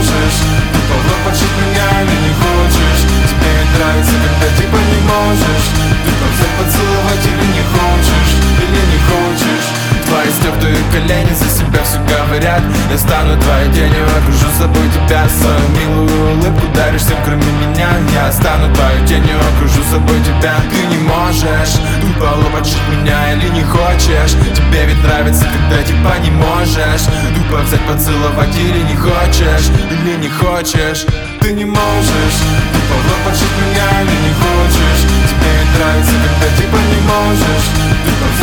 можешь тупо выпочить меня или не хочешь. Тебе ведь нравится, когда типа не можешь тупо взять поцеловать или не хочешь, или не хочешь. Твои стертые колени за себя все говорят. Я стану твоей тенью, окружу с собой тебя. Свою милую улыбку даришь всем, кроме меня. Я стану твоей тенью, окружу с собой тебя. Ты не можешь тупо лопачить меня или не хочешь. Тебе ведь нравится, когда типа не можешь тупо взять поцеловать или не хочешь, или не хочешь. Ты не можешь тупо лопачить меня или не хочешь. Тебе ведь нравится, когда типа не можешь тупо взять